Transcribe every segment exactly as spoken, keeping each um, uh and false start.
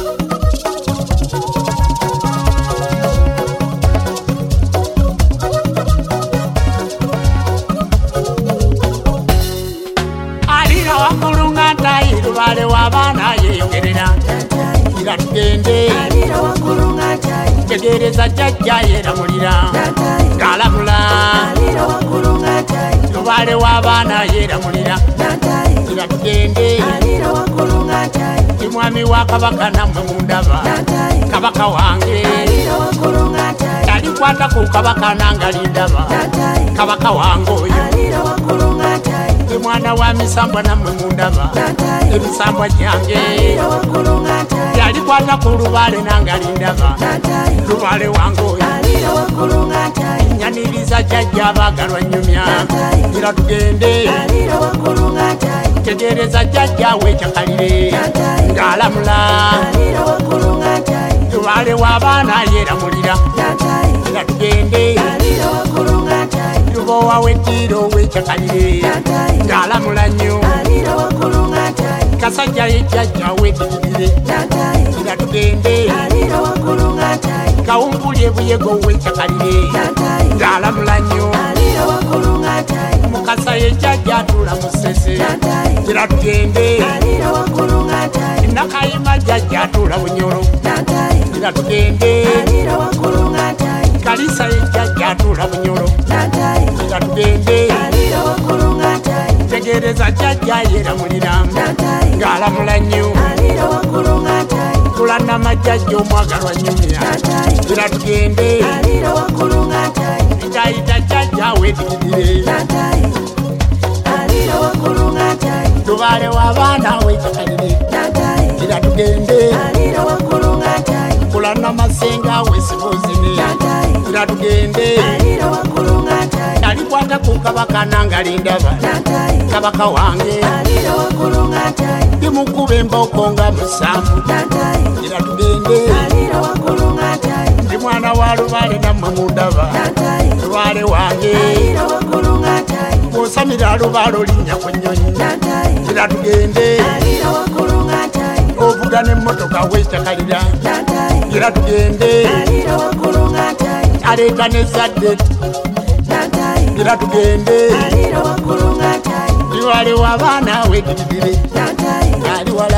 Lubale wabana yeyogerera ira tugende alira wakulunga tai tegereza jajja yeramulira galamula alira wakulunga tai lubale wabana yeramulira ira tugende alira wakulunga tai mwami wa kabaka namwe mundaba kabaka wange alira wakulunga tai alikwata ku kabaka nangalindaba kabaka wange oyo alira wakulunga tai mwana wa misambwa namwe mundaba ebisambwa jange yalikwata ku lubale nangalindaba lubale wange oyo nyaniriza jajja abagalwa nyumya ira tugende tegereza jajja wechakalire ngalamula lubale w'abaana yeramulira ira tugende lubowa w'eddiro wechakalire ngalamula nnyo kasajja yejjajja wedigirire ira tugende kawumpulye buyego wechakalire ngalamula nnyo mukasa yejjajja atula musese ira tugende nakayima jjajja atula bunyoro ira tugende kalisa yejjajja atula bunyoro ira tugende tegereza jjajja yeramulira ngalamula nnyo kulana majjajja omwagalwa nyumya ira tugende itayita jjajja wedigidire lubale w'abaana wechakalire ira tugende kulana masenga wesibozine ira tugende alikwata ku kabaka nangalindaba kabaka wange ndimukube emboko nga musanvu ira tugende ndi mwana wa lubale namwe mundaba lubale wange musamira lubale olinnya ku nnyonyi ira tugende ovuga n'emmotoka wechakalira ira tugende aleeta n'ezadde ira tugende liwale w'abaana wedigidire ali wala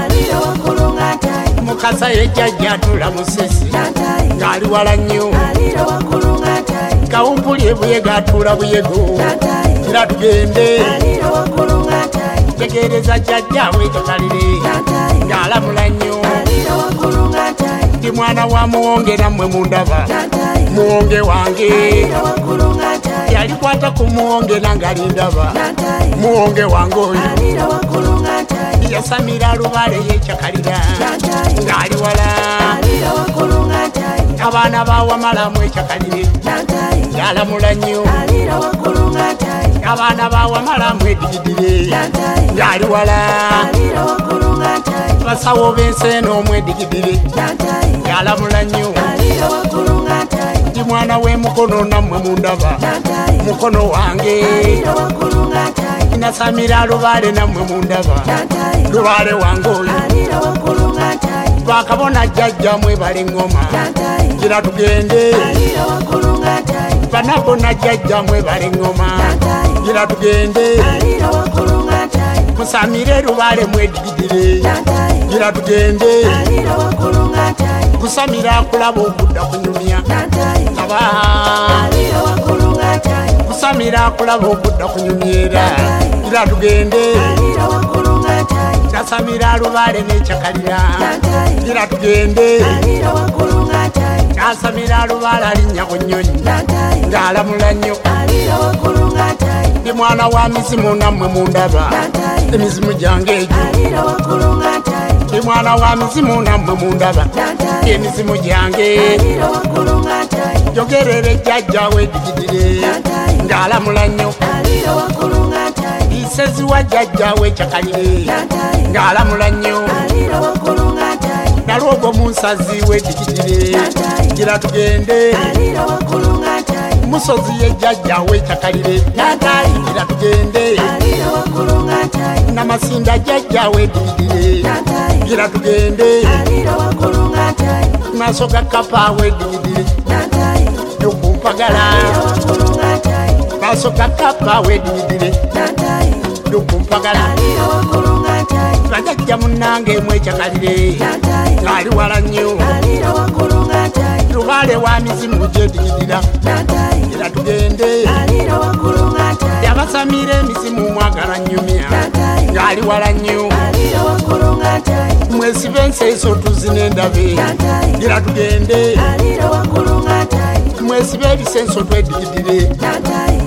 mukasa yejjajja atula musesi ng'ali wala nnyo kawumpulye buyego atula buyego ira tugende tegereza jjajja wechakalire ng'alamula nnyo ndi mwana wa muwonge nammwe mundaba muwonge wange yalikwata ku muwonge nangalindaba muwonge wange oyo yasamira lubale yechakalira ng'ali wala abaana bawamalamu echakalire yalamula nnyo abaana bawamalamu edigidire ng'ali wala basawo b'ensi eno omwedigidire yalamula nnyo ndi mwana w'emukono nammwe mundaba mukono wange nasamira lubale nammwe mundaba lubale wange oyo bakabona jjajja mwebale ngoma gira tugende banabona jjajja mwebale ngoma gira tugende musamire lubale mwedigidire gira tugende kusamira kulaba okudda kunyumya aba kusamira kulaba okudda kunyumyera gira tugende nasamira lubale nechakalira gira tugende nasamira lubale alinnya ku nnyonyi ng'alamula nnyo ndi mwana wa mizimu nammwe mundaba emizimu gyange egyo ndi mwana wa mizimu nammwe mundaba emizimu gyange jogerere jjajja wedigidire ng'alamula nnyo isezi wa jjajja wechakalire ng'alamula nnyo nalwogo munsazi wedigidire gira tugende musozi ye jjajja wechakalire gira tugende namasinda jjajja wedigidire gira tugende maaso ga kapa wedigidire Nantai dukumpagala Alira wakulu ngatai maaso ga kapa wedigidire Nantai dukumpagala Alira wakulu ngatai bajajja munnange mwechakalire Nantai ngali wala nnyo Alira wakulu ngatai lubaale wa mizimu gyedigidira Nantai era tugende Alira wakulu ngatai yabasamira emisimu mwagala nnyumya Nantai ngali wala nnyo Alira wakulu ngatai mwesibe enseeso tuzina endabe Nantai era tugende Alira wakulu ngatai mwesibe ebisenso twedigidire Nantai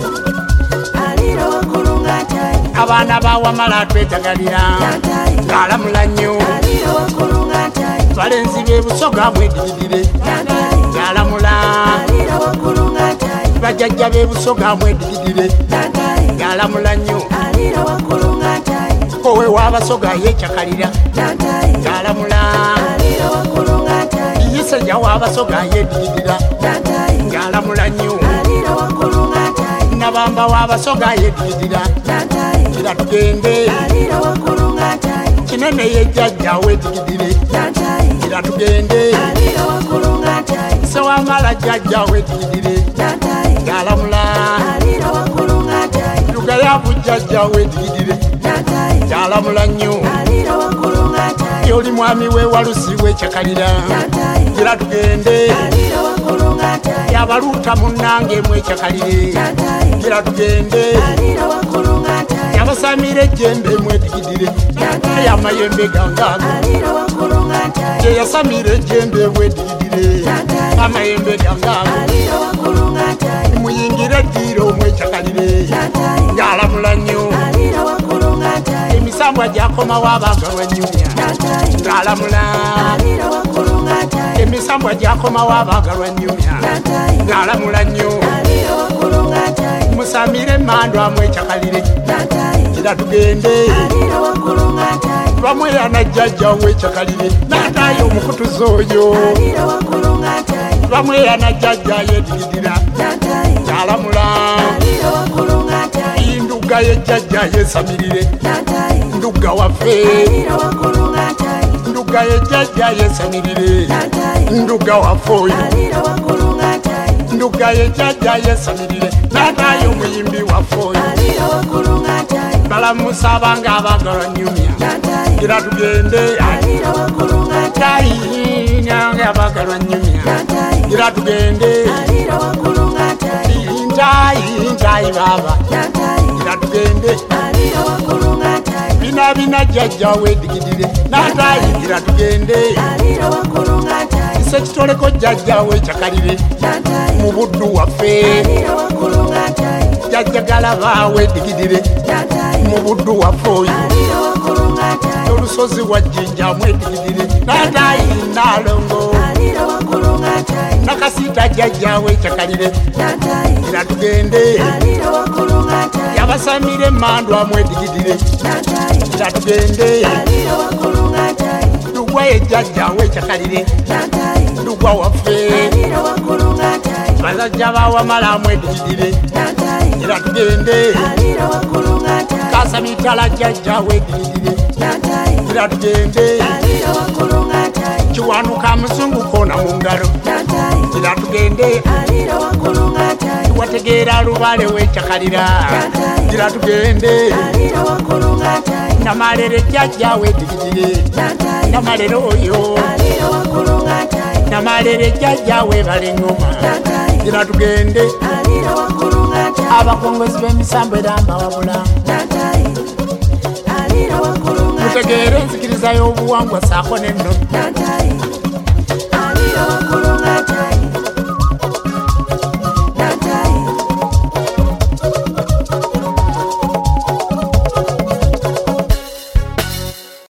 Alira wakulu ngatai abaana bawamala twetagalira Nantai ng'alamula nnyo Alira wakulu ngatai balenzi b'ebusoga mwedigidire Nantai ng'alamula Alira wakulu ngatai bajjajja b'ebusoga mwedigidire Nantai ng'alamula nnyo Alira wakulu ngatai kowe w'abasoga yechakalira Nantai ng'alamula Alira wakulu ngatai yisajja w'abasoga yedigidira Nantai ng'alamula nnyo Alira wakulu ngatai nabamba w'abasoga yedigidira Nantai era tugende Alira wakulu ngatai kinene yejjajja wedigidire Nantai era tugende Alira wakulu ngatai sewamala jjajja wedigidire Nantai ng'alamula Alira wakulu ngatai lugayavu jjajja wedigidire Nantai ng'alamula nnyo Alira wakulu ngatai oli mwami wewalusi wechakalira Nantai era tugende Alira wakulu ngatai yabaluuta munnange mwechakalire Nantai era tugende Alira wakulu ngatai yabasamira ejjembe mwedigidire naye amayembe gangaago Alira wakulu ngatai gyeyasamira ejjembe bwedigidire Nantai amayembe gangaago Alira wakulu ngatai muyingire eddiiro mwechakalire Nantai ng'alamula nnyo Alira wakulu ngatai emisambwa gyakomawo abagalwa nnyumya Nantai ng'alamula Alira wakulu ngatai emisambwa gyakomawo abagalwa nnyumya Nantai ng'alamula nnyo Alira wakulu ngatai musamire emmandwa mwechakalire Nantai era tugende Alira wakulu ngatai bamweyana jjajja wechakalire n'ataayo omukutuzi oyo Alira wakulu ngatai bamweyana jjajja yedigidira Nantai ng'alamula Alira wakulu ngatai nduga yejjajja yesamirire Nantai nduga waffe Alira wakulu ngatai nduga yejjajja yesamirire Nantai nduga waffe oyo Alira wakulu ngatai nduga yejjajja yesamirire n'ataayo omuyimbi waffe oyo Alira wakulu ngatai balamusa abanga abagalwa nnyumya Nantai era tugende Alira wakulu ngatai nyange abagalwa nnyumya Nantai era tugende Alira wakulu ngatai ntayi ntayi baba Nantai era tugende Alira wakulu ngatai bina bina jjajja wedigidire n'ataayi era tugende Alira wakulu ngatai sekitoleko jjajja wechakalire Nantai mu buddu waffe Alira wakulu ngatai jjajja galaba wedigidire Nantai mu buddu waffe oyo Alira wakulu ngatai olusozi wa jjinja mwedigidire n'ataayi naalongo Alira wakulu ngatai nakasiita jjajja wechakalire Nantai era tugende Alira wakulu ngatai yabasamira emmandwa mwedigidire Nantai era tugende Alira wakulu ngatai ndugwa yejjajja wechakalire Nantai ndugwa waffe Alira wakulu ngatai bazajja bawamala mwedigidire Nantai era tugende Alira wakulu ngatai kasamitala jjajja wedigidire Nantai era tugende Alira wakulu ngatai kiwanuka muzungu koona mu ngalo Nantai era tugende Alira wakulu ngatai wategeera lubaale wechakalira Nantai era tugende Alira wakulu ngatai namalere jjajja wedigidire Nantai namalere oyo Alira wakulu ngatai namalere jjajja webala eŋŋoma Nantai era tugende Alira wakulu ngatai abakongozzi b'emisambo era mbawabula Nantai Alira wakulu ngatai mutegeere enzikiriza y'obuwangwa saako nenno Nantai Alira wakulu